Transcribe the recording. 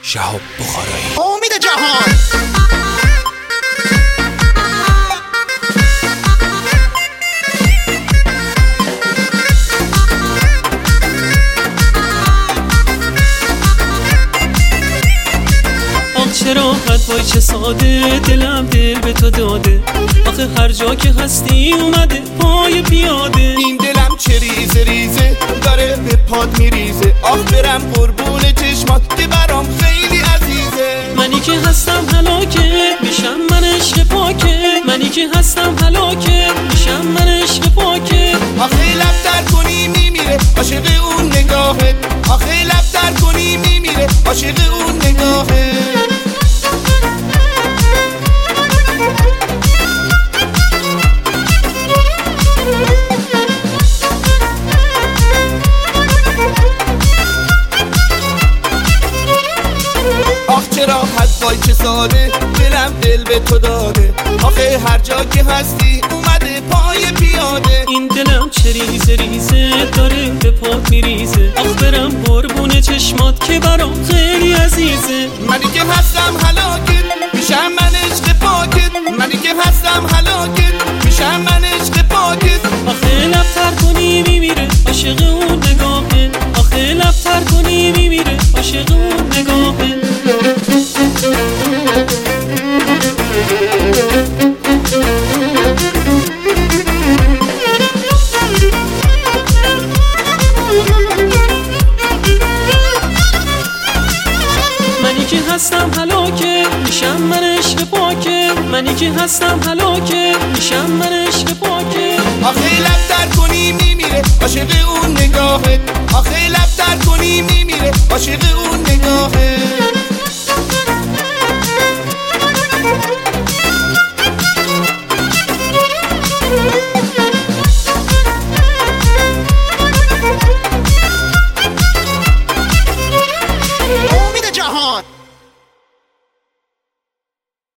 شهاب بخارایی. امید جهان چه راحت وای چه ساده دلم دل به تو داده، آخه هر جا که هستی اومده پای پیاده. این دلم چه ریزه ریزه داره به پاد میریزه، آخ برم قربون چشمات که برام خیلی عزیزه. منی که هستم هلاکت میشم من عشق پاکت، منی که هستم هلاکت میشم من عشق پاکت. آخه لب در کنی میمیره عاشق اون نگاهت، آخه لب در کنی میمیره عاشق اون نگاهت. چه راحت وای چه ساده دلم دل به تو داده، آخه هر جا که هستی اومده پای پیاده. این دلم چه ریزه ریزه داره به پات میریزه، آخ برم قربون چشمات که برام خیلی عزیزه. منی که هستم هلاکت میشم من عشق پاکت، منی که هستم هلاکت میشم من عشق پاکت. آخه لب تر کنی میمیره عاشق اون نگاهت، آخه لب تر کنی میمیره عاشق اون نگاهت. منی که هستم هلاکت میشم من عشق پاکت، منی که هستم هلاکت میشم من عشق پاکت. آخه لب در کنی میمیره عاشق اون نگاهت، آخه لب در کنی میمیره عاشق اون نگاهت.